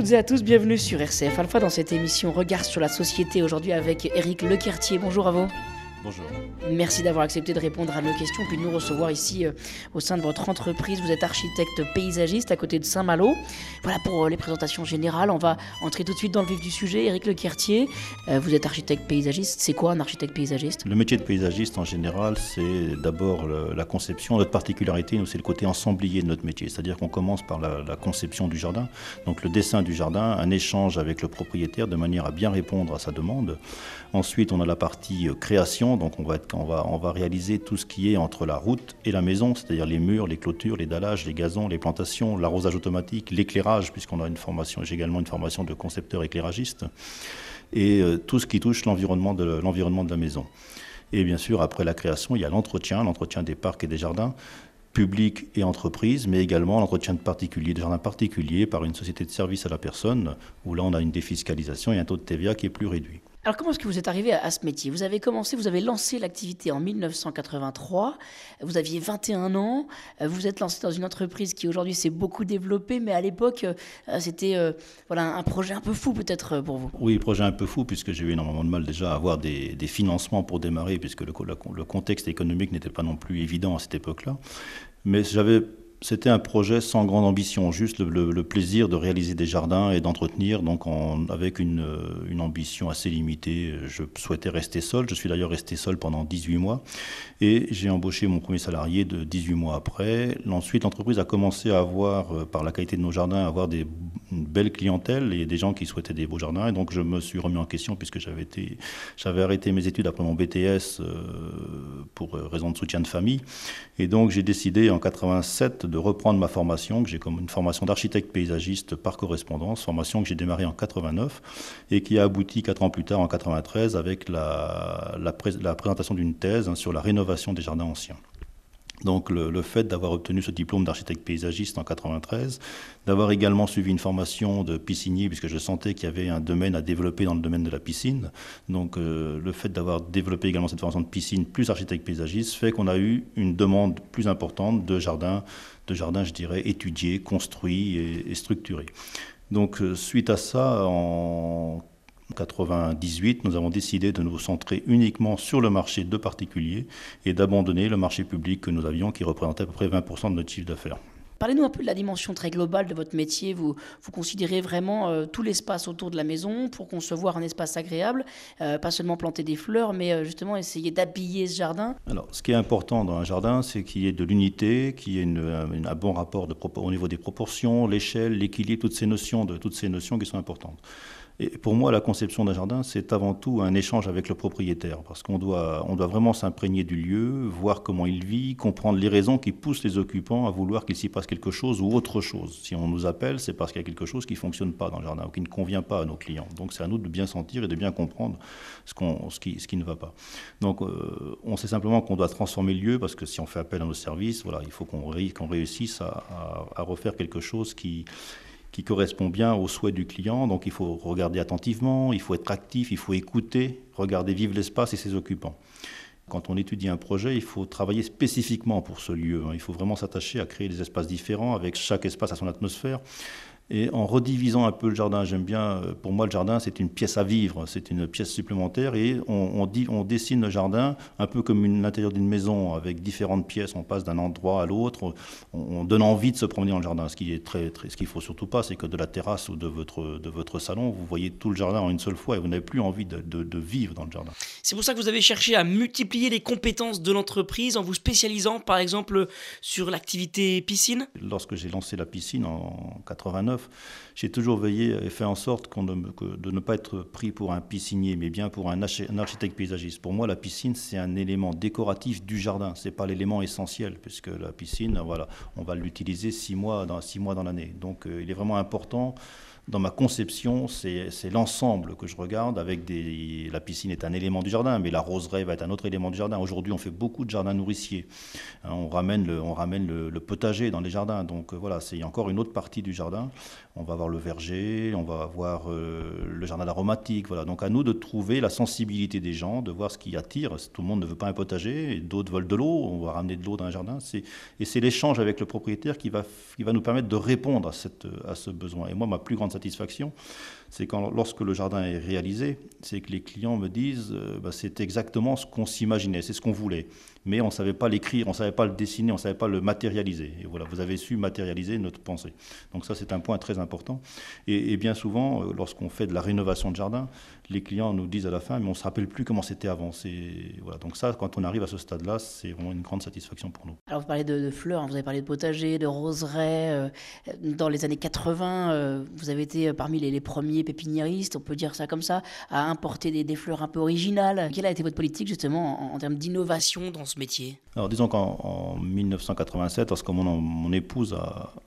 toutes et à tous, bienvenue sur RCF Alpha dans cette émission Regard sur la société, aujourd'hui avec Éric Lequertier. Bonjour à vous. Bonjour. Merci d'avoir accepté de répondre à nos questions puis de nous recevoir ici au sein de votre entreprise. Vous êtes architecte paysagiste à côté de Saint-Malo. Voilà pour les présentations générales. On va entrer tout de suite dans le vif du sujet. Éric Lequertier, vous êtes architecte paysagiste. C'est quoi un architecte paysagiste ? Le métier de paysagiste en général, c'est d'abord la conception. Notre particularité, nous, c'est le côté ensemblier de notre métier. C'est-à-dire qu'on commence par la conception du jardin, donc le dessin du jardin, un échange avec le propriétaire de manière à bien répondre à sa demande. Ensuite, on a la partie création. Donc on va réaliser tout ce qui est entre la route et la maison, c'est-à-dire les murs, les clôtures, les dallages, les gazons, les plantations, l'arrosage automatique, l'éclairage, puisqu'on a j'ai également une formation de concepteur éclairagiste, et tout ce qui touche l'environnement de la maison. Et bien sûr, après la création, il y a l'entretien des parcs et des jardins, publics et entreprises, mais également l'entretien des jardins particuliers par une société de service à la personne, où là on a une défiscalisation et un taux de TVA qui est plus réduit. Alors comment est-ce que vous êtes arrivé à ce métier ? Vous avez lancé l'activité en 1983, vous aviez 21 ans, vous vous êtes lancé dans une entreprise qui aujourd'hui s'est beaucoup développée, mais à l'époque c'était un projet un peu fou peut-être pour vous. Oui, projet un peu fou puisque j'ai eu énormément de mal déjà à avoir des financements pour démarrer puisque le contexte économique n'était pas non plus évident à cette époque-là. Mais c'était un projet sans grande ambition, juste le plaisir de réaliser des jardins et d'entretenir, donc avec une ambition assez limitée. Je souhaitais rester seul, je suis d'ailleurs resté seul pendant 18 mois, et j'ai embauché mon premier salarié de 18 mois après. Ensuite, l'entreprise a commencé à avoir, par la qualité de nos jardins, une belle clientèle et des gens qui souhaitaient des beaux jardins, et donc je me suis remis en question puisque j'avais arrêté mes études après mon BTS pour raison de soutien de famille, et donc j'ai décidé en 87 de reprendre ma formation, que j'ai comme une formation d'architecte paysagiste par correspondance, formation que j'ai démarrée en 89 et qui a abouti 4 ans plus tard en 93 avec la présentation d'une thèse sur la rénovation des jardins anciens. Donc le fait d'avoir obtenu ce diplôme d'architecte paysagiste en 93, d'avoir également suivi une formation de piscinier, puisque je sentais qu'il y avait un domaine à développer dans le domaine de la piscine. Donc le fait d'avoir développé également cette formation de piscine plus architecte paysagiste fait qu'on a eu une demande plus importante de jardins, je dirais, étudiés, construits et structurés. Donc suite à ça, en 1998, nous avons décidé de nous centrer uniquement sur le marché de particuliers et d'abandonner le marché public que nous avions, qui représentait à peu près 20% de notre chiffre d'affaires. Parlez-nous un peu de la dimension très globale de votre métier. Vous considérez vraiment tout l'espace autour de la maison pour concevoir un espace agréable, pas seulement planter des fleurs, mais justement essayer d'habiller ce jardin. Alors, ce qui est important dans un jardin, c'est qu'il y ait de l'unité, qu'il y ait un bon rapport au niveau des proportions, l'échelle, l'équilibre, toutes ces notions qui sont importantes. Et pour moi, la conception d'un jardin, c'est avant tout un échange avec le propriétaire, parce qu'on doit vraiment s'imprégner du lieu, voir comment il vit, comprendre les raisons qui poussent les occupants à vouloir qu'il s'y passe quelque chose ou autre chose. Si on nous appelle, c'est parce qu'il y a quelque chose qui ne fonctionne pas dans le jardin ou qui ne convient pas à nos clients. Donc c'est à nous de bien sentir et de bien comprendre ce qui ne va pas. Donc on sait simplement qu'on doit transformer le lieu, parce que si on fait appel à nos services, il faut qu'on réussisse à refaire quelque chose qui correspond bien aux souhaits du client. Donc il faut regarder attentivement, il faut être actif, il faut écouter, regarder vivre l'espace et ses occupants. Quand on étudie un projet, il faut travailler spécifiquement pour ce lieu. Il faut vraiment s'attacher à créer des espaces différents, avec chaque espace à son atmosphère. Et en redivisant un peu le jardin, j'aime bien, pour moi le jardin c'est une pièce à vivre, c'est une pièce supplémentaire, et on dessine le jardin un peu comme l'intérieur d'une maison avec différentes pièces, on passe d'un endroit à l'autre, on donne envie de se promener dans le jardin. Ce qui est ce qu'il faut surtout pas, c'est que de la terrasse ou de votre salon, vous voyez tout le jardin en une seule fois et vous n'avez plus envie de vivre dans le jardin. C'est pour ça que vous avez cherché à multiplier les compétences de l'entreprise en vous spécialisant par exemple sur l'activité piscine. Lorsque j'ai lancé la piscine en 89, j'ai toujours veillé et fait en sorte de ne pas être pris pour un piscinier, mais bien pour un architecte paysagiste. Pour moi, la piscine, c'est un élément décoratif du jardin. Ce n'est pas l'élément essentiel, puisque la piscine, on va l'utiliser 6 mois dans l'année. Donc, il est vraiment important. Dans ma conception, c'est l'ensemble que je regarde. La piscine est un élément du jardin, mais la roseraie va être un autre élément du jardin. Aujourd'hui, on fait beaucoup de jardins nourriciers. On ramène le potager dans les jardins. Donc c'est encore une autre partie du jardin. On va avoir le verger, on va avoir le jardin aromatique. Donc à nous de trouver la sensibilité des gens, de voir ce qui attire. Tout le monde ne veut pas un potager, et d'autres veulent de l'eau. On va ramener de l'eau dans un jardin. Et c'est l'échange avec le propriétaire qui va nous permettre de répondre à ce besoin. Et moi, ma plus grande satisfaction, c'est lorsque le jardin est réalisé, c'est que les clients me disent c'est exactement ce qu'on s'imaginait, c'est ce qu'on voulait. Mais on ne savait pas l'écrire, on ne savait pas le dessiner, on ne savait pas le matérialiser. Et voilà, vous avez su matérialiser notre pensée. Donc ça, c'est un point très important. Et bien souvent, lorsqu'on fait de la rénovation de jardin, les clients nous disent à la fin, mais on ne se rappelle plus comment c'était avant. Voilà. Donc ça, quand on arrive à ce stade-là, c'est vraiment une grande satisfaction pour nous. Alors vous parlez de fleurs, hein, vous avez parlé de potager, de roseraie. Dans les années 80, vous avez été parmi les premiers pépiniéristes, on peut dire ça comme ça, à importer des fleurs un peu originales. Quelle a été votre politique justement en termes d'innovation dans ce métier? Alors disons qu'en 1987, lorsque mon épouse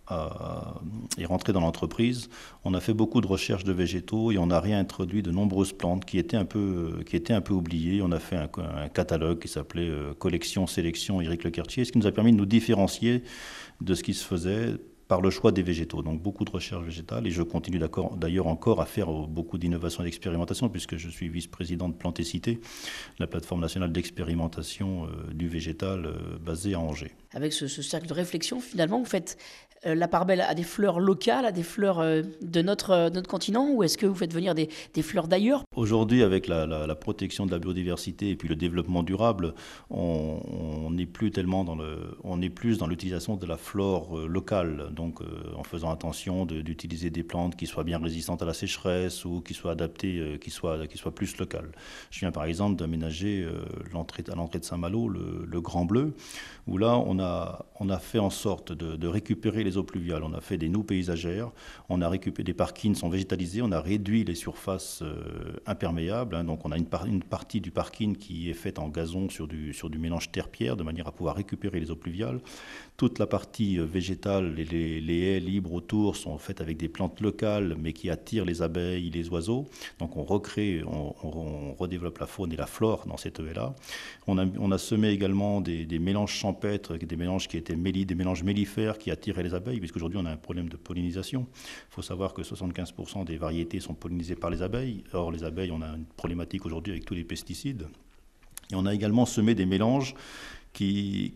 est rentrée dans l'entreprise, on a fait beaucoup de recherches de végétaux et on a réintroduit de nombreuses plantes qui étaient un peu oubliées. On a fait un catalogue qui s'appelait Collection, Sélection Éric Lequertier, ce qui nous a permis de nous différencier de ce qui se faisait par le choix des végétaux. Donc beaucoup de recherche végétale et je continue d'ailleurs encore à faire beaucoup d'innovation et d'expérimentation puisque je suis vice-président de Plantécité, la plateforme nationale d'expérimentation du végétal basée à Angers. Avec ce cercle de réflexion, finalement, vous faites la part belle à des fleurs locales, à des fleurs de notre continent, ou est-ce que vous faites venir des fleurs d'ailleurs? Aujourd'hui, avec la protection de la biodiversité et puis le développement durable, on n'est plus tellement on est plus dans l'utilisation de la flore locale, donc en faisant attention d'utiliser des plantes qui soient bien résistantes à la sécheresse ou qui soient adaptées, qui soient plus locales. Je viens par exemple d'aménager à l'entrée de Saint-Malo le Grand Bleu, où là on a fait en sorte de récupérer les eaux pluviales. On a fait des noues paysagères, on a récupéré des parkings sont végétalisés, on a réduit les surfaces imperméables. Hein, donc on a une partie du parking qui est faite en gazon sur du mélange terre-pierre de manière à pouvoir récupérer les eaux pluviales. Toute la partie végétale, les haies libres autour sont faites avec des plantes locales mais qui attirent les abeilles, les oiseaux. Donc on redéveloppe la faune et la flore dans cette haie-là. On a semé également des mélanges champêtres, des mélanges qui étaient des mélanges mellifères qui attiraient les abeilles, puisqu'aujourd'hui on a un problème de pollinisation. Il faut savoir que 75% des variétés sont pollinisées par les abeilles. Or les abeilles, on a une problématique aujourd'hui avec tous les pesticides. Et on a également semé des mélanges qui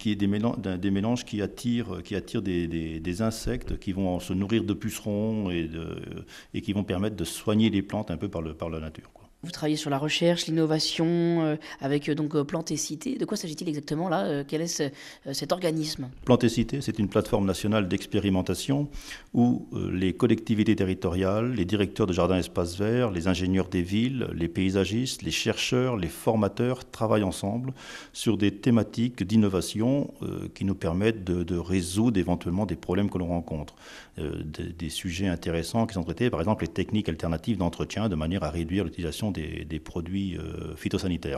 attirent des insectes qui vont se nourrir de pucerons et qui vont permettre de soigner les plantes un peu par la nature. Vous travaillez sur la recherche, l'innovation, avec Plantécité. De quoi s'agit-il exactement là? Quel est cet organisme? Plantécité, c'est une plateforme nationale d'expérimentation où les collectivités territoriales, les directeurs de jardins et espaces verts, les ingénieurs des villes, les paysagistes, les chercheurs, les formateurs travaillent ensemble sur des thématiques d'innovation qui nous permettent de résoudre éventuellement des problèmes que l'on rencontre. Des sujets intéressants qui sont traités, par exemple les techniques alternatives d'entretien de manière à réduire l'utilisation des produits phytosanitaires.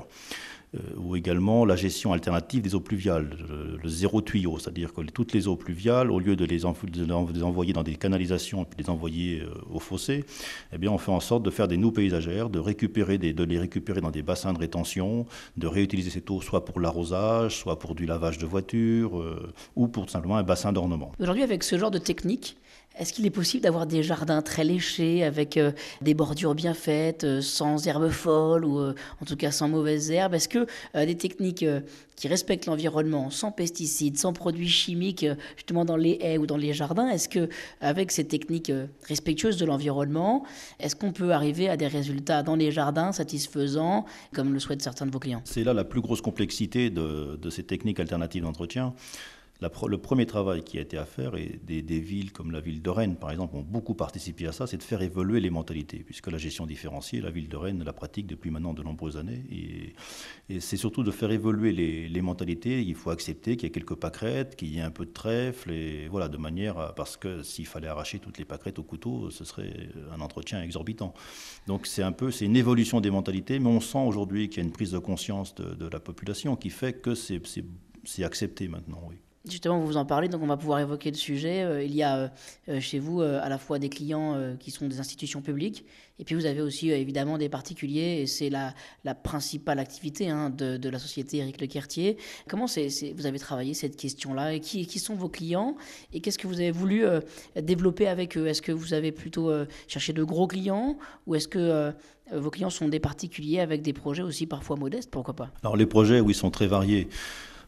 Ou également la gestion alternative des eaux pluviales, le zéro tuyau, c'est-à-dire que toutes les eaux pluviales, au lieu de les envoyer dans des canalisations et puis les envoyer au fossé, eh bien on fait en sorte de faire des noues paysagères, de les récupérer dans des bassins de rétention, de réutiliser cette eau soit pour l'arrosage, soit pour du lavage de voiture ou pour tout simplement un bassin d'ornement. Aujourd'hui, avec ce genre de technique, est-ce qu'il est possible d'avoir des jardins très léchés, avec des bordures bien faites, sans herbes folles ou en tout cas sans mauvaises herbes? Est-ce que des techniques qui respectent l'environnement, sans pesticides, sans produits chimiques, justement dans les haies ou dans les jardins, est-ce qu'avec ces techniques respectueuses de l'environnement, est-ce qu'on peut arriver à des résultats dans les jardins satisfaisants, comme le souhaitent certains de vos clients? C'est là la plus grosse complexité de ces techniques alternatives d'entretien. Le premier travail qui a été à faire, et des villes comme la ville de Rennes, par exemple, ont beaucoup participé à ça, c'est de faire évoluer les mentalités, puisque la gestion différenciée, la ville de Rennes la pratique depuis maintenant de nombreuses années. Et c'est surtout de faire évoluer les mentalités. Il faut accepter qu'il y ait quelques pâquerettes, qu'il y ait un peu de trèfle, et voilà, de manière parce que s'il fallait arracher toutes les pâquerettes au couteau, ce serait un entretien exorbitant. Donc c'est une évolution des mentalités, mais on sent aujourd'hui qu'il y a une prise de conscience de la population qui fait que c'est accepté maintenant, oui. Justement, vous en parlez, donc on va pouvoir évoquer le sujet. Il y a chez vous à la fois des clients qui sont des institutions publiques, et puis vous avez aussi évidemment des particuliers, et c'est la principale activité de la société Éric Lequertier. Comment vous avez travaillé cette question-là, et qui sont vos clients, et qu'est-ce que vous avez voulu développer avec eux? Est-ce que vous avez plutôt cherché de gros clients, ou est-ce que vos clients sont des particuliers avec des projets aussi parfois modestes, pourquoi pas? Alors les projets, oui, sont très variés.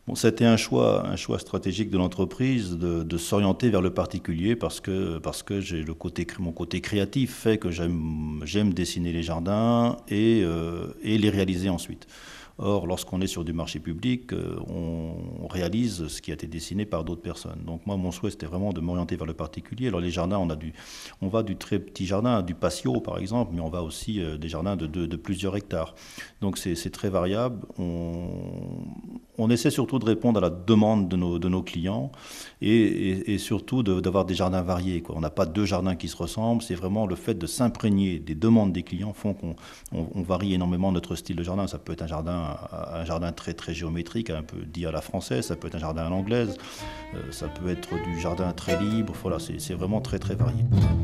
Bon, c'était un choix stratégique de l'entreprise de s'orienter vers le particulier parce que j'ai mon côté créatif fait que j'aime dessiner les jardins et les réaliser ensuite. Or, lorsqu'on est sur du marché public, on réalise ce qui a été dessiné par d'autres personnes. Donc moi, mon souhait, c'était vraiment de m'orienter vers le particulier. Alors les jardins, on va du très petit jardin, du patio par exemple, mais on va aussi des jardins de plusieurs hectares. Donc c'est très variable. On essaie surtout de répondre à la demande de nos clients et surtout d'avoir des jardins variés, quoi. On n'a pas deux jardins qui se ressemblent. C'est vraiment le fait de s'imprégner des demandes des clients font qu'on varie énormément notre style de jardin. Ça peut être un jardin très très géométrique, un peu dit à la française. Ça peut être un jardin à l'anglaise. Ça peut être du jardin très libre. Voilà, c'est vraiment très très varié.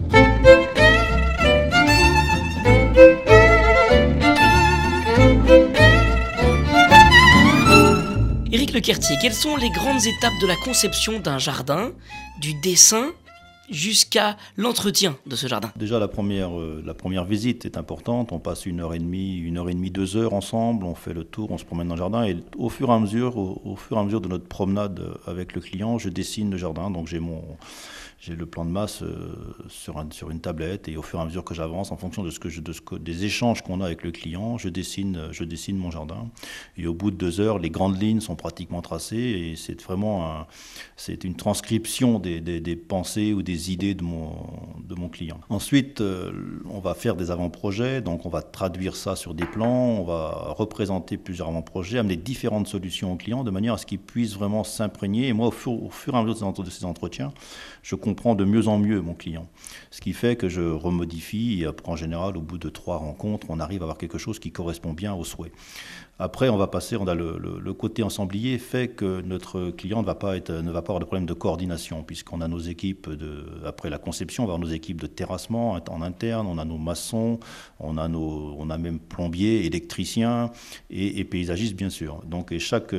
Éric Lequertier, quelles sont les grandes étapes de la conception d'un jardin, du dessin jusqu'à l'entretien de ce jardin? Déjà, la première visite est importante. On passe 1h30, 2 heures ensemble. On fait le tour, on se promène dans le jardin. Et au fur et à mesure de notre promenade avec le client, je dessine le jardin. Donc j'ai le plan de masse sur une tablette. Et au fur et à mesure que j'avance, en fonction des échanges qu'on a avec le client, je dessine mon jardin. Et au bout de 2 heures, les grandes lignes sont pratiquement tracées. Et c'est vraiment c'est une transcription des pensées ou des idées de mon client. Ensuite, on va faire des avant-projets, donc on va traduire ça sur des plans, on va représenter plusieurs avant-projets, amener différentes solutions au client de manière à ce qu'il puisse vraiment s'imprégner. Et moi, au fur et à mesure de ces entretiens, je comprends de mieux en mieux mon client. Ce qui fait que je remodifie et après, en général, au bout de 3 rencontres, on arrive à avoir quelque chose qui correspond bien aux souhaits. Après, on a le côté ensemblier fait que notre client ne va pas avoir de problème de coordination puisqu'on a nos équipes après la conception, on va avoir nos équipes de terrassement en interne, on a nos maçons, on a même plombiers, électriciens et paysagistes bien sûr. Donc chaque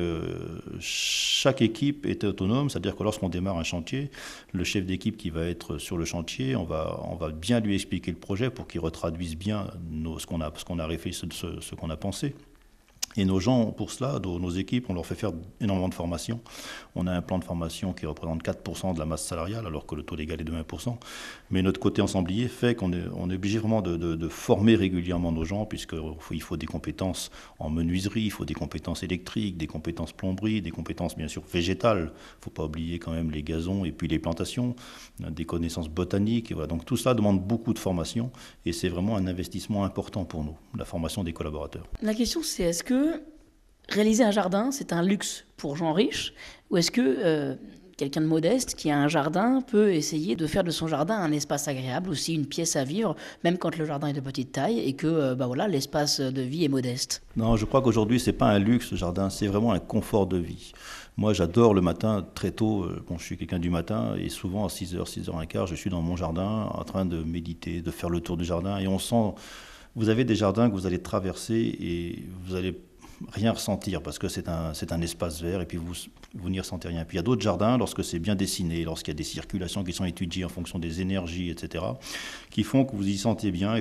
équipe est autonome, c'est-à-dire que lorsqu'on démarre un chantier, le chef d'équipe qui va être sur le chantier, on va bien lui expliquer le projet pour qu'il retraduise bien ce qu'on a réfléchi, ce qu'on a pensé. Et nos gens, pour cela, nos équipes, on leur fait faire énormément de formations. On a un plan de formation qui représente 4% de la masse salariale, alors que le taux légal est de 1%. Mais notre côté ensemblier fait qu'on est obligé vraiment de former régulièrement nos gens, puisqu'il faut des compétences en menuiserie, il faut des compétences électriques, des compétences plomberie, des compétences bien sûr végétales. Il ne faut pas oublier quand même les gazons et puis les plantations, des connaissances botaniques. Et voilà. Donc tout cela demande beaucoup de formation et c'est vraiment un investissement important pour nous, la formation des collaborateurs. La question c'est, est-ce que réaliser un jardin, c'est un luxe pour gens riches, ou est-ce que quelqu'un de modeste qui a un jardin peut essayer de faire de son jardin un espace agréable, aussi une pièce à vivre, même quand le jardin est de petite taille et que l'espace de vie est modeste? Non, je crois qu'aujourd'hui, ce n'est pas un luxe, le jardin, c'est vraiment un confort de vie. Moi, j'adore le matin, très tôt, je suis quelqu'un du matin, et souvent à 6h, 6h15, je suis dans mon jardin en train de méditer, de faire le tour du jardin, et on sent... Vous avez des jardins que vous allez traverser et vous allez rien ressentir parce que c'est un espace vert et puis vous n'y ressentez rien. Puis il y a d'autres jardins, lorsque c'est bien dessiné, lorsqu'il y a des circulations qui sont étudiées en fonction des énergies, etc., qui font que vous y sentez bien et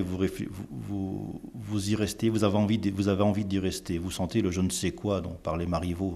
vous y restez, vous avez envie d'y rester. Vous sentez le je ne sais quoi dont parlait Marivaux.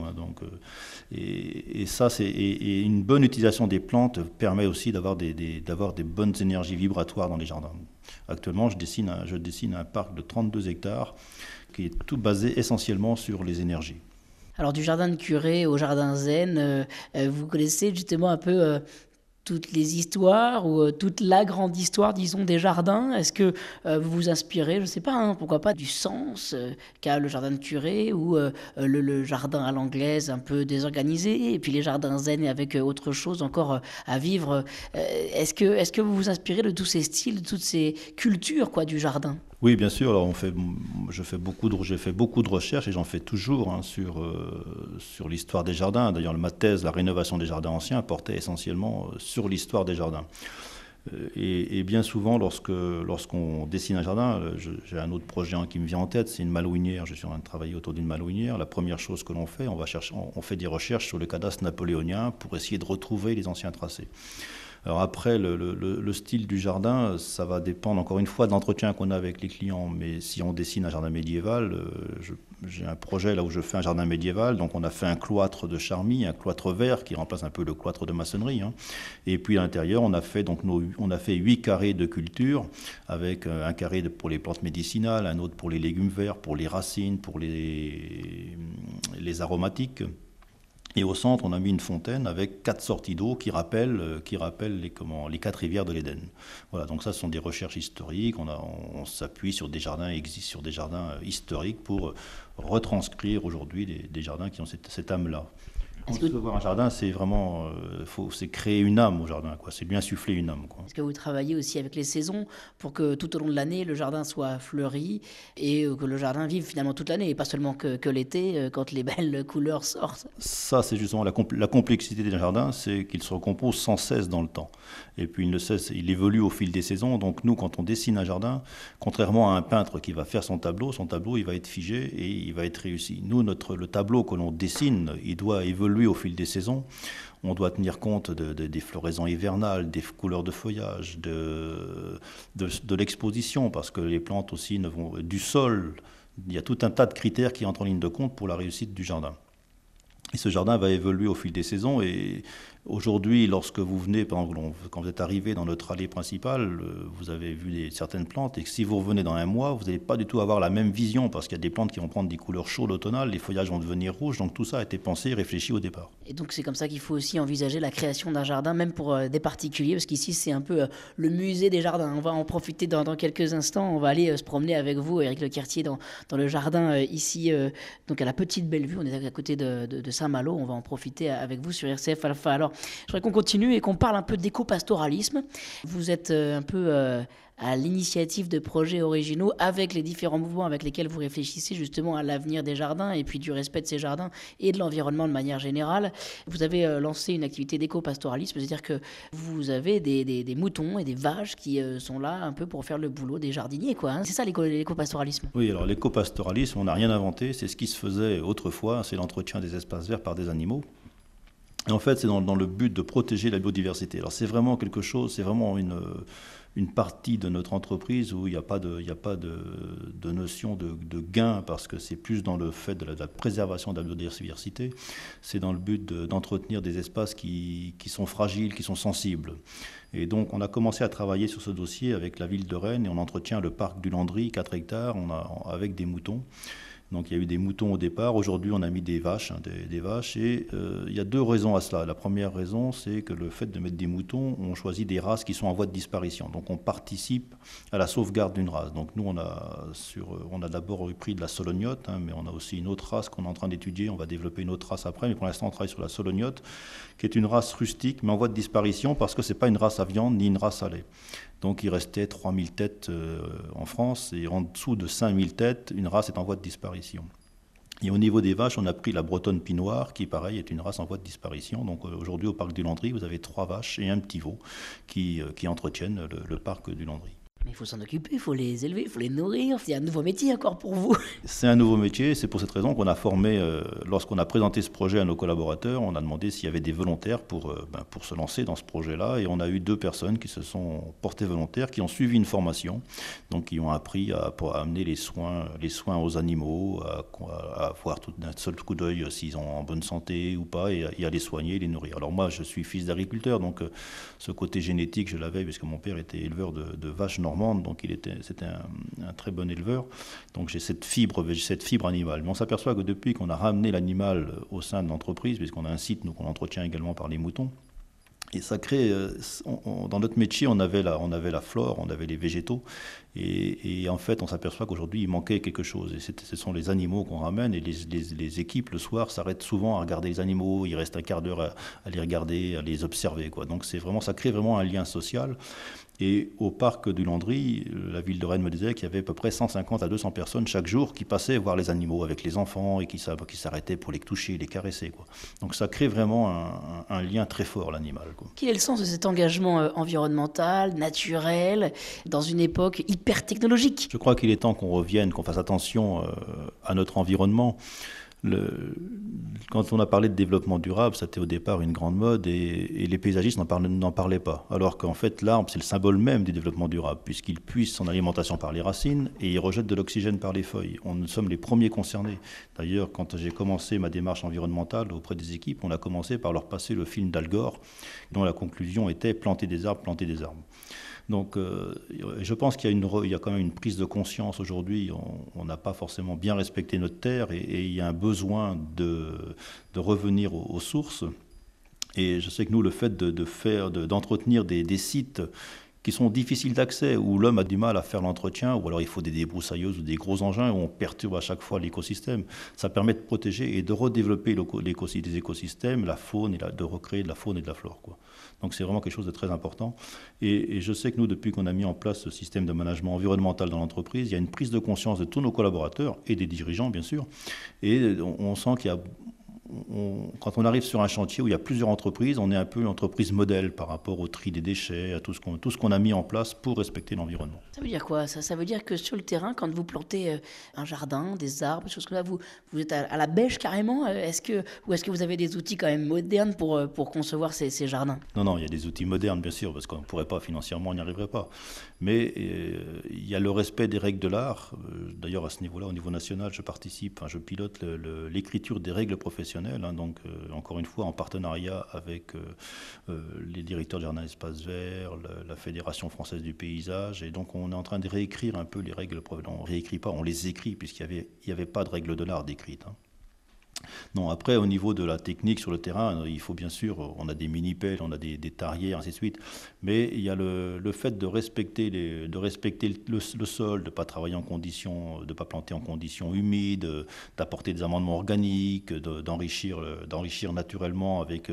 Et ça, et une bonne utilisation des plantes permet aussi d'avoir des bonnes énergies vibratoires dans les jardins. Actuellement, je dessine un parc de 32 hectares qui est tout basé essentiellement sur les énergies. Alors du jardin de curé au jardin zen, vous connaissez justement un peu toutes les histoires ou toute la grande histoire, disons, des jardins. Est-ce que vous vous inspirez, je ne sais pas, pourquoi pas, du sens qu'a le jardin de curé ou le jardin à l'anglaise un peu désorganisé et puis les jardins zen avec autre chose encore à vivre. Est-ce que vous vous inspirez de tous ces styles, de toutes ces cultures du jardin? Oui, bien sûr. Alors j'ai fait beaucoup de recherches et j'en fais toujours sur l'histoire des jardins. D'ailleurs, ma thèse, la rénovation des jardins anciens, portait essentiellement sur l'histoire des jardins. Et bien souvent, lorsqu'on dessine un jardin, j'ai un autre projet qui me vient en tête, c'est une malouinière. Je suis en train de travailler autour d'une malouinière. La première chose que l'on fait, on fait des recherches sur le cadastre napoléonien pour essayer de retrouver les anciens tracés. Alors après, le style du jardin, ça va dépendre encore une fois de l'entretien qu'on a avec les clients. Mais si on dessine un jardin médiéval, j'ai un projet là où je fais un jardin médiéval, donc on a fait un cloître de charmille, un cloître vert qui remplace un peu le cloître de maçonnerie, hein. Et puis à l'intérieur, on a fait 8 carrés de culture, avec un carré pour les plantes médicinales, un autre pour les légumes verts, pour les racines, pour les aromatiques. Et au centre, on a mis une fontaine avec 4 sorties d'eau qui rappellent les 4 rivières de l'Éden. Voilà, donc ça, ce sont des recherches historiques. On s'appuie sur des jardins historiques pour retranscrire aujourd'hui des jardins qui ont cette âme-là. Quand on veut voir un jardin, c'est vraiment, c'est créer une âme au jardin, quoi. C'est lui insuffler une âme, quoi. Est-ce que vous travaillez aussi avec les saisons pour que tout au long de l'année, le jardin soit fleuri et que le jardin vive finalement toute l'année et pas seulement que l'été, quand les belles couleurs sortent? Ça, c'est justement la complexité des jardins, c'est qu'il se recompose sans cesse dans le temps. Et puis il évolue au fil des saisons. Donc nous, quand on dessine un jardin, contrairement à un peintre qui va faire son tableau, il va être figé et il va être réussi. Nous, le tableau que l'on dessine, il doit évoluer au fil des saisons. On doit tenir compte des floraisons hivernales, des couleurs de feuillage, de l'exposition, parce que les plantes aussi du sol. Il y a tout un tas de critères qui entrent en ligne de compte pour la réussite du jardin. Et ce jardin va évoluer au fil des saisons. Et aujourd'hui, lorsque vous venez, par exemple, quand vous êtes arrivé dans notre allée principale, vous avez vu certaines plantes. Et que si vous revenez dans un mois, vous n'allez pas du tout avoir la même vision, parce qu'il y a des plantes qui vont prendre des couleurs chaudes automnales, les feuillages vont devenir rouges. Donc tout ça a été pensé et réfléchi au départ. Et donc c'est comme ça qu'il faut aussi envisager la création d'un jardin, même pour des particuliers, parce qu'ici c'est un peu le musée des jardins. On va en profiter dans quelques instants. On va aller se promener avec vous, Éric Lequertier, dans le jardin ici, donc à la Petite Bellevue. On est à côté de Saint-Malo. On va en profiter avec vous sur RCF Alpha. Alors, je voudrais qu'on continue et qu'on parle un peu d'éco-pastoralisme. Vous êtes un peu à l'initiative de projets originaux avec les différents mouvements avec lesquels vous réfléchissez justement à l'avenir des jardins et puis du respect de ces jardins et de l'environnement de manière générale. Vous avez lancé une activité d'éco-pastoralisme, c'est-à-dire que vous avez des moutons et des vaches qui sont là un peu pour faire le boulot des jardiniers, quoi, hein. C'est ça l'éco-pastoralisme. Oui, alors l'éco-pastoralisme, on n'a rien inventé, c'est ce qui se faisait autrefois, c'est l'entretien des espaces verts par des animaux. Et en fait, c'est dans le but de protéger la biodiversité. Alors c'est vraiment quelque chose, c'est vraiment une partie de notre entreprise où il n'y a pas de notion de gain, parce que c'est plus dans le fait de la préservation de la biodiversité. C'est dans le but d'entretenir des espaces qui sont fragiles, qui sont sensibles. Et donc on a commencé à travailler sur ce dossier avec la ville de Rennes et on entretient le parc du Landry, 4 hectares, avec des moutons. Donc il y a eu des moutons au départ. Aujourd'hui, on a mis des vaches. Des vaches. Et il y a 2 raisons à cela. La première raison, c'est que le fait de mettre des moutons, on choisit des races qui sont en voie de disparition. Donc on participe à la sauvegarde d'une race. Donc nous, on a d'abord pris de la solognote, mais on a aussi une autre race qu'on est en train d'étudier. On va développer une autre race après. Mais pour l'instant, on travaille sur la solognote, qui est une race rustique, mais en voie de disparition parce que ce n'est pas une race à viande ni une race à lait. Donc il restait 3000 têtes en France, et en dessous de 5000 têtes, une race est en voie de disparition. Et au niveau des vaches, on a pris la bretonne pinoire, qui pareil est une race en voie de disparition. Donc aujourd'hui au parc du Landry, vous avez 3 vaches et un petit veau qui entretiennent le parc du Landry. Mais il faut s'en occuper, il faut les élever, il faut les nourrir. C'est un nouveau métier encore pour vous. C'est un nouveau métier, c'est pour cette raison qu'on a formé, lorsqu'on a présenté ce projet à nos collaborateurs, on a demandé s'il y avait des volontaires pour se lancer dans ce projet-là. Et on a eu 2 personnes qui se sont portées volontaires, qui ont suivi une formation, donc qui ont appris à amener les soins aux animaux, à voir tout d'un seul coup d'œil s'ils sont en bonne santé ou pas, et à les soigner et les nourrir. Alors moi, je suis fils d'agriculteur, donc ce côté génétique, je l'avais, puisque mon père était éleveur de vaches normandes. Donc c'était un très bon éleveur. Donc j'ai cette fibre animale. Mais on s'aperçoit que depuis qu'on a ramené l'animal au sein de l'entreprise, puisqu'on a un site qu'on entretient également par les moutons, et ça crée, dans notre métier, on avait la flore, on avait les végétaux, et en fait, on s'aperçoit qu'aujourd'hui, il manquait quelque chose. Et ce sont les animaux qu'on ramène, et les équipes, le soir, s'arrêtent souvent à regarder les animaux. Il reste un quart d'heure à les regarder, à les observer, quoi. Donc ça crée vraiment un lien social. Et au parc du Landry, la ville de Rennes me disait qu'il y avait à peu près 150 à 200 personnes chaque jour qui passaient voir les animaux avec les enfants et qui s'arrêtaient pour les toucher, les caresser, quoi. Donc ça crée vraiment un lien très fort, l'animal, quoi. Quel est le sens de cet engagement environnemental, naturel, dans une époque hyper technologique ? Je crois qu'il est temps qu'on revienne, qu'on fasse attention à notre environnement. Quand on a parlé de développement durable, c'était au départ une grande mode et les paysagistes n'en parlaient pas. Alors qu'en fait, l'arbre, c'est le symbole même du développement durable, puisqu'il puise son alimentation par les racines et il rejette de l'oxygène par les feuilles. Nous sommes les premiers concernés. D'ailleurs, quand j'ai commencé ma démarche environnementale auprès des équipes, on a commencé par leur passer le film d'Al Gore, dont la conclusion était planter des arbres, planter des arbres. Donc, je pense qu'il y a quand même une prise de conscience aujourd'hui. On n'a pas forcément bien respecté notre terre et il y a un besoin de revenir aux sources. Et je sais que nous, le fait d'entretenir des sites qui sont difficiles d'accès, où l'homme a du mal à faire l'entretien, ou alors il faut des débroussailleuses ou des gros engins, où on perturbe à chaque fois l'écosystème. Ça permet de protéger et de redévelopper les écosystèmes, la faune, et de recréer de la faune et de la flore, quoi. Donc c'est vraiment quelque chose de très important. Et je sais que nous, depuis qu'on a mis en place ce système de management environnemental dans l'entreprise, il y a une prise de conscience de tous nos collaborateurs et des dirigeants, bien sûr. Et on sent qu'il y a... Quand on arrive sur un chantier où il y a plusieurs entreprises, on est un peu une entreprise modèle par rapport au tri des déchets, à tout ce qu'on a mis en place pour respecter l'environnement. Ça veut dire quoi ça veut dire que sur le terrain, quand vous plantez un jardin, des arbres, des choses comme ça, vous êtes à la bêche carrément ou est-ce que vous avez des outils quand même modernes pour concevoir ces jardins? Non, il y a des outils modernes, bien sûr, parce qu'on ne pourrait pas financièrement, on n'y arriverait pas. Mais il y a le respect des règles de l'art. D'ailleurs, à ce niveau-là, au niveau national, je pilote l'écriture des règles professionnelles. Donc, encore une fois, en partenariat avec les directeurs de jardins d'espaces verts, la Fédération française du paysage. Et donc, on est en train de réécrire un peu les règles. On ne réécrit pas, on les écrit, puisqu'il n'y avait pas de règles de l'art décrites. Non, après, au niveau de la technique sur le terrain, il faut bien sûr, on a des mini-pelles, on a des tarières, ainsi de suite, mais il y a le fait de respecter le sol, de ne pas travailler de ne pas planter en conditions humides, d'apporter des amendements organiques, d'enrichir naturellement avec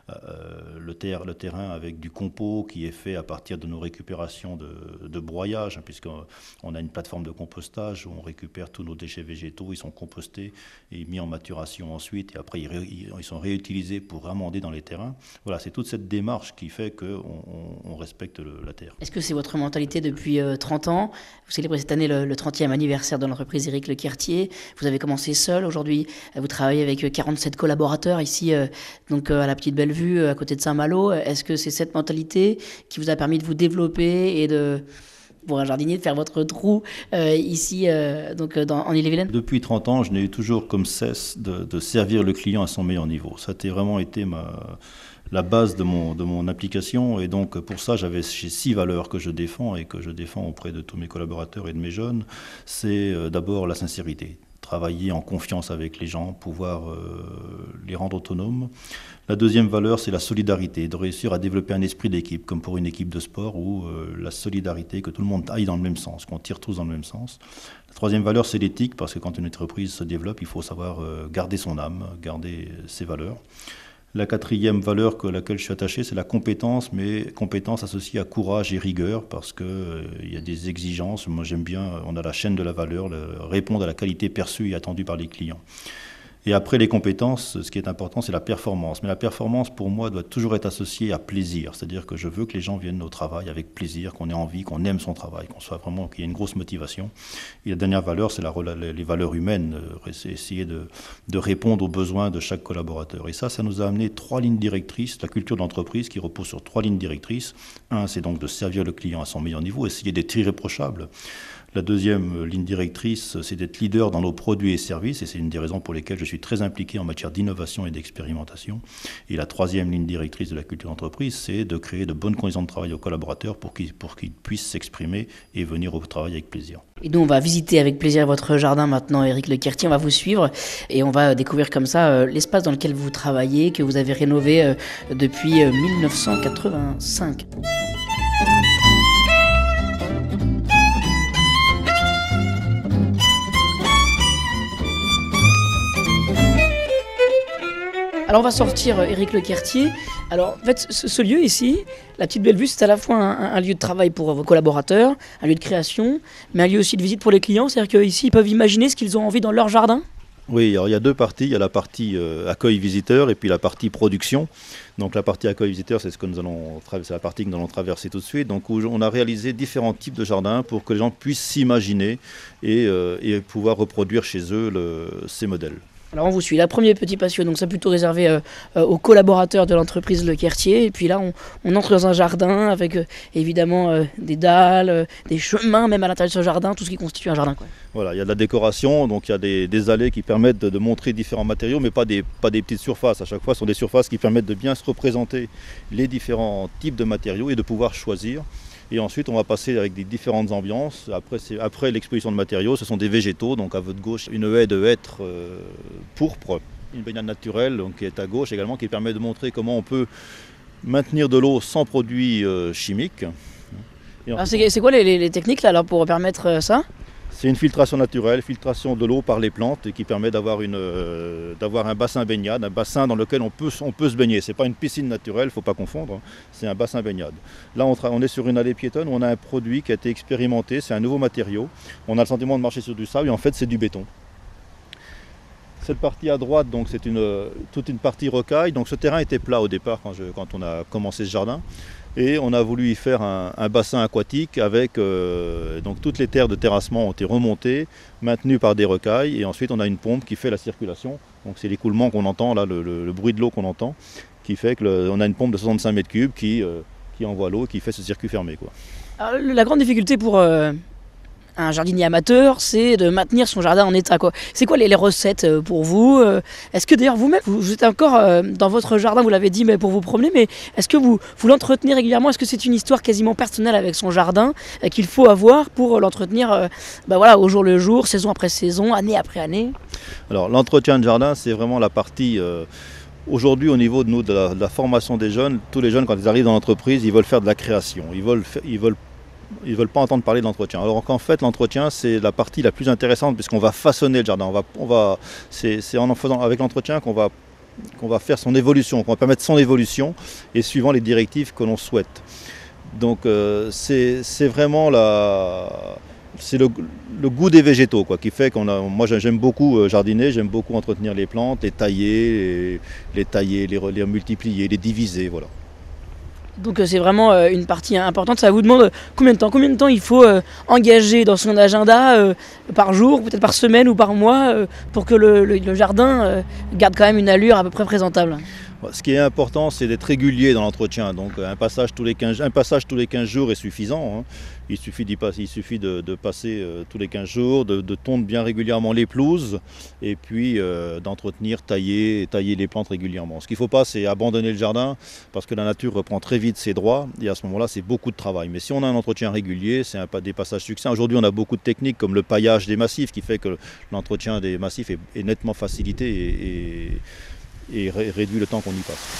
le terrain avec du compost qui est fait à partir de nos récupérations de broyage, puisqu'on a une plateforme de compostage où on récupère tous nos déchets végétaux, ils sont compostés et mis en maturation ensuite, et après ils sont réutilisés pour amender dans les terrains. Voilà, c'est toute cette démarche qui fait qu'on respecte la terre. Est-ce que c'est votre mentalité depuis 30 ans? Vous célébrez cette année le 30e anniversaire de l'entreprise Éric Lequertier. Vous avez commencé seul, aujourd'hui vous travaillez avec 47 collaborateurs ici donc à la Petite Bellevue, à côté de Saint-Malo. Est-ce que c'est cette mentalité qui vous a permis de vous développer et pour un jardinier, de faire votre trou ici en Ille-et-Vilaine? Depuis 30 ans, je n'ai eu toujours comme cesse de servir le client à son meilleur niveau. Ça a vraiment été la base de mon application. Et donc, pour ça, j'ai 6 valeurs que je défends et que je défends auprès de tous mes collaborateurs et de mes jeunes. C'est d'abord la sincérité. Travailler en confiance avec les gens, pouvoir les rendre autonomes. La deuxième valeur, c'est la solidarité, de réussir à développer un esprit d'équipe, comme pour une équipe de sport, où la solidarité, que tout le monde aille dans le même sens, qu'on tire tous dans le même sens. La troisième valeur, c'est l'éthique, parce que quand une entreprise se développe, il faut savoir garder son âme, garder ses valeurs. La quatrième valeur à laquelle je suis attaché, c'est la compétence, mais compétence associée à courage et rigueur, parce qu'il y a des exigences. Moi, j'aime bien, on a la chaîne de la valeur, répondre à la qualité perçue et attendue par les clients. Et après les compétences, ce qui est important, c'est la performance. Mais la performance, pour moi, doit toujours être associée à plaisir. C'est-à-dire que je veux que les gens viennent au travail avec plaisir, qu'on ait envie, qu'on aime son travail, qu'il y ait une grosse motivation. Et la dernière valeur, c'est les valeurs humaines, essayer de répondre aux besoins de chaque collaborateur. Et ça nous a amené 3 lignes directrices, la culture de l'entreprise qui repose sur 3 lignes directrices. Un, c'est donc de servir le client à son meilleur niveau, essayer d'être irréprochable. La deuxième ligne directrice, c'est d'être leader dans nos produits et services, et c'est une des raisons pour lesquelles je suis très impliqué en matière d'innovation et d'expérimentation. Et la troisième ligne directrice de la culture d'entreprise, c'est de créer de bonnes conditions de travail aux collaborateurs pour qu'ils puissent s'exprimer et venir au travail avec plaisir. Et nous, on va visiter avec plaisir votre jardin maintenant, Éric Lequertier. On va vous suivre et on va découvrir comme ça l'espace dans lequel vous travaillez, que vous avez rénové depuis 1985. Alors on va sortir Éric Lequertier. Alors en fait ce lieu ici, la Petite Bellevue, c'est à la fois un lieu de travail pour vos collaborateurs, un lieu de création, mais un lieu aussi de visite pour les clients. C'est-à-dire qu'ici ils peuvent imaginer ce qu'ils ont envie dans leur jardin. Oui, alors il y a 2 parties. Il y a la partie accueil visiteur et puis la partie production. Donc la partie accueil visiteur, c'est la partie que nous allons traverser tout de suite. Donc où on a réalisé différents types de jardins pour que les gens puissent s'imaginer et pouvoir reproduire chez eux ces modèles. Alors on vous suit, la première petit patio, donc c'est plutôt réservé aux collaborateurs de l'entreprise Le Quertier. Et puis là, on entre dans un jardin avec évidemment des dalles, des chemins même à l'intérieur de ce jardin, tout ce qui constitue un jardin, quoi. Voilà, il y a de la décoration, donc il y a des allées qui permettent de montrer différents matériaux, mais pas des petites surfaces. À chaque fois, ce sont des surfaces qui permettent de bien se représenter les différents types de matériaux et de pouvoir choisir. Et ensuite, on va passer avec des différentes ambiances. Après l'exposition de matériaux, ce sont des végétaux. Donc à votre gauche, une haie de hêtre pourpre, une baignade naturelle donc, qui est à gauche également, qui permet de montrer comment on peut maintenir de l'eau sans produits chimiques. Alors c'est quoi les techniques là, alors, pour permettre ça ? C'est une filtration naturelle, filtration de l'eau par les plantes et qui permet d'avoir un bassin baignade, un bassin dans lequel on peut se baigner. Ce n'est pas une piscine naturelle, il ne faut pas confondre, c'est un bassin baignade. Là, on est sur une allée piétonne où on a un produit qui a été expérimenté, c'est un nouveau matériau. On a le sentiment de marcher sur du sable et en fait c'est du béton. Cette partie à droite, donc, c'est toute une partie rocaille. Donc ce terrain était plat au départ quand on a commencé ce jardin. Et on a voulu y faire un bassin aquatique avec donc toutes les terres de terrassement ont été remontées, maintenues par des rocailles et ensuite on a une pompe qui fait la circulation. Donc c'est l'écoulement qu'on entend, là, le bruit de l'eau qu'on entend, qui fait qu'on a une pompe de 65 mètres cubes qui envoie l'eau et qui fait ce circuit fermé, quoi. Alors, la grande difficulté pour un jardinier amateur, c'est de maintenir son jardin en état, quoi. C'est quoi les recettes pour vous ? Est-ce que d'ailleurs vous-même, vous êtes encore dans votre jardin, vous l'avez dit, mais pour vous promener, mais est-ce que vous l'entretenez régulièrement ? Est-ce que c'est une histoire quasiment personnelle avec son jardin qu'il faut avoir pour l'entretenir au jour le jour, saison après saison, année après année ? Alors l'entretien de jardin, c'est vraiment la partie... Aujourd'hui, au niveau de la formation des jeunes, tous les jeunes, quand ils arrivent dans l'entreprise, ils veulent faire de la création. Ils veulent pas entendre parler d'entretien. Alors qu'en fait, l'entretien, c'est la partie la plus intéressante puisqu'on va façonner le jardin. C'est en faisant avec l'entretien qu'on va faire son évolution, qu'on va permettre son évolution et suivant les directives que l'on souhaite. Donc c'est vraiment le goût des végétaux, quoi, qui fait moi j'aime beaucoup jardiner, j'aime beaucoup entretenir les plantes, les tailler, les multiplier, les diviser, voilà. Donc c'est vraiment une partie importante. Ça vous demande combien de temps il faut engager dans son agenda par jour, peut-être par semaine ou par mois, pour que le jardin garde quand même une allure à peu près présentable. Ce qui est important, c'est d'être régulier dans l'entretien. Donc un passage tous les 15 jours est suffisant, hein. Il suffit de passer tous les 15 jours, de tondre bien régulièrement les pelouses et puis d'entretenir, tailler les plantes régulièrement. Ce qu'il ne faut pas, c'est abandonner le jardin parce que la nature reprend très vite ses droits et à ce moment-là, c'est beaucoup de travail. Mais si on a un entretien régulier, c'est des passages succincts. Aujourd'hui, on a beaucoup de techniques comme le paillage des massifs qui fait que l'entretien des massifs est nettement facilité et réduit le temps qu'on y passe.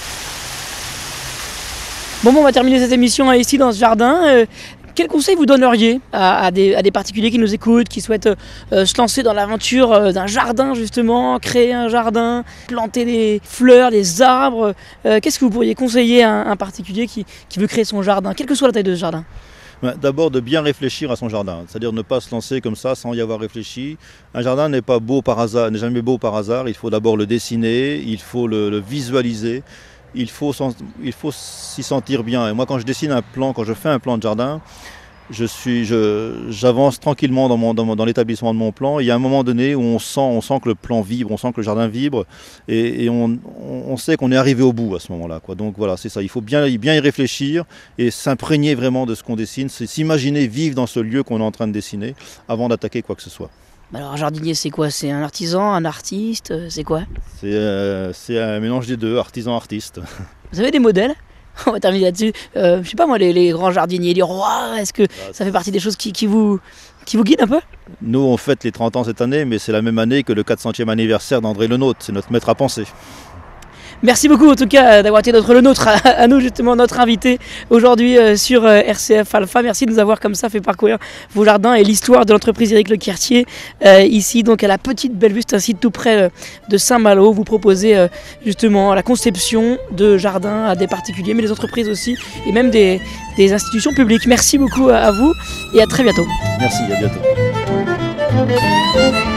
Bon, on va terminer cette émission ici dans ce jardin. Quel conseil vous donneriez à des particuliers qui nous écoutent, qui souhaitent se lancer dans l'aventure d'un jardin justement, créer un jardin, planter des fleurs, des arbres ? Qu'est-ce que vous pourriez conseiller à un particulier qui veut créer son jardin, quelle que soit la taille de ce jardin ? D'abord de bien réfléchir à son jardin, c'est-à-dire ne pas se lancer comme ça sans y avoir réfléchi. Un jardin n'est pas beau par hasard, n'est jamais beau par hasard. Il faut d'abord le dessiner, il faut le visualiser, il faut s'y sentir bien. Et moi, quand je dessine quand je fais un plan de jardin, j'avance tranquillement dans l'établissement de mon plan. Il y a un moment donné où on sent que le plan vibre, on sent que le jardin vibre et on sait qu'on est arrivé au bout à ce moment-là, quoi. Donc voilà, c'est ça. Il faut bien y réfléchir et s'imprégner vraiment de ce qu'on dessine. C'est s'imaginer vivre dans ce lieu qu'on est en train de dessiner avant d'attaquer quoi que ce soit. Alors un jardinier, c'est quoi ? C'est un artisan, un artiste, c'est quoi ? C'est un mélange des deux, artisan-artiste. Vous avez des modèles ? On va terminer là-dessus. Je sais pas moi, les grands jardiniers, les rois, est-ce que ça fait partie des choses qui vous guident un peu ? Nous, on fête les 30 ans cette année, mais c'est la même année que le 400e anniversaire d'André Le Nôtre. C'est notre maître à penser. Merci beaucoup en tout cas d'avoir été le nôtre, à nous justement, notre invité aujourd'hui sur RCF Alpha. Merci de nous avoir comme ça fait parcourir vos jardins et l'histoire de l'entreprise Éric Le Quertier. Ici donc à la Petite Bellevue, c'est un site tout près de Saint-Malo. Vous proposez justement la conception de jardins à des particuliers, mais des entreprises aussi et même des institutions publiques. Merci beaucoup à vous et à très bientôt. Merci, à bientôt.